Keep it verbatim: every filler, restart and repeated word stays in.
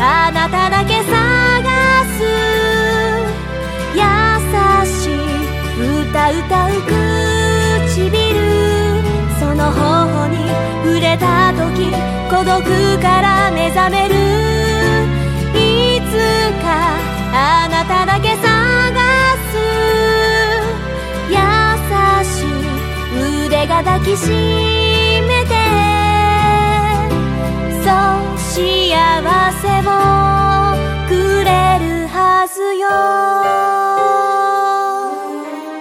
あなただけ探す優しい歌歌う唇、その頬に触れた時孤独から目覚める。いつかあなただけ探す優しい腕が抱きしめ